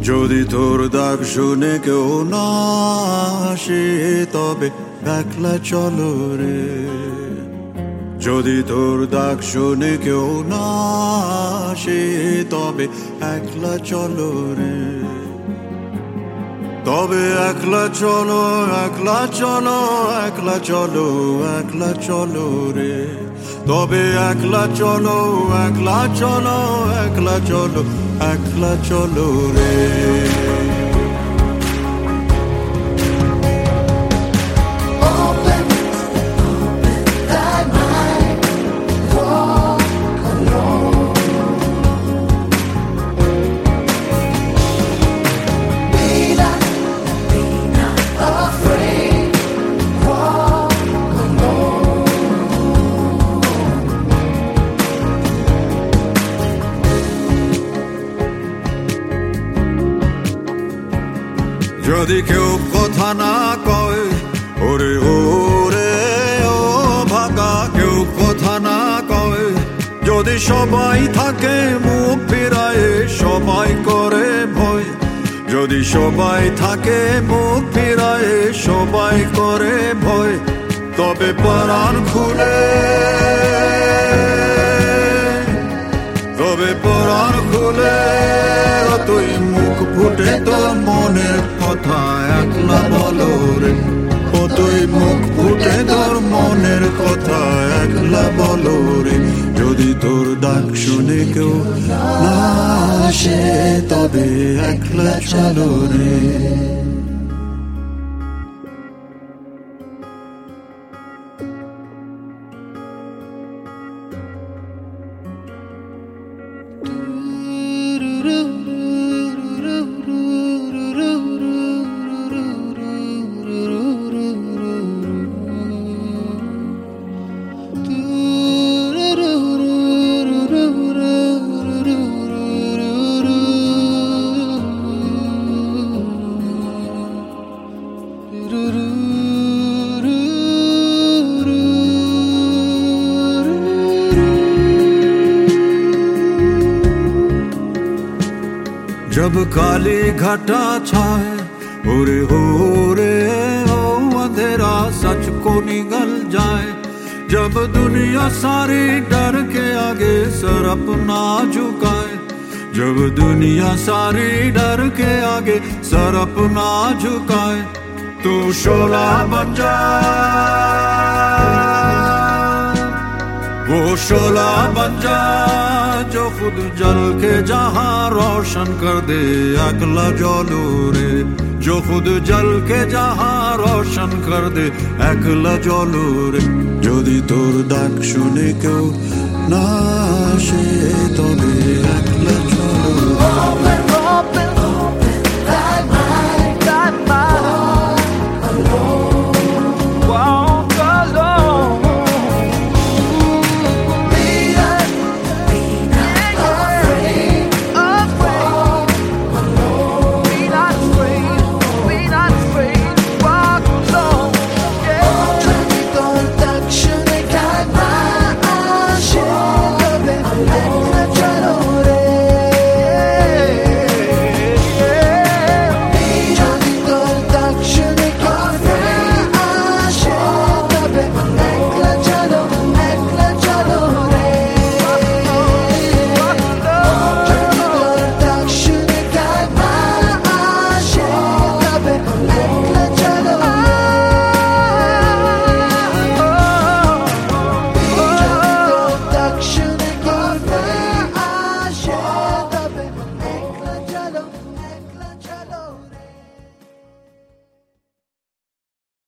যদি তোর ডাক শুনে কেউ না আসে তবে একলা চলো রে যদি তোর ডাক শুনে কেউ না আসে তবে একলা চলো রে তবে একলা চলো একলা চলো একলা চলো একলা চলো রে তবে একলা চলো একলা চলো একলা চলো একলা চলো রে যদি কেউ কথা না কয় ওরে ওরে ও ভাগা কেউ কথা না কয় যদি সবাই থাকে মুখ ফিরায় সবাই করে ভয় যদি সবাই থাকে মুখ ফিরায় সবাই করে ভয় তবে পরাণ খুলে তবে পরাণ খুলে তুই মুখ ফুটে তোর মনের কথা একলা বলো রে ও তুই মুখ ফুটে তোর মনের কথা একলা বলো রে যদি তোর ডাক শুনে কেউ না আসে তবে একলা চলো রে जब काली घटा छाए ओरे हो रे हो अंधेरा सच को निगल जाए जब दुनिया सारी डर के आगे सर अपना झुकाए जब दुनिया सारी डर के आगे सर अपना झुकाए तू शोला बन जा वो शोला बन जा जो खुद जल के जहां रोशन कर दे अगला जलो रे जो खुद जल के जहां रोशन कर दे अगला जलो रे যদি তোর ডাক শুনে কেউ না আসে তবে একলা চলো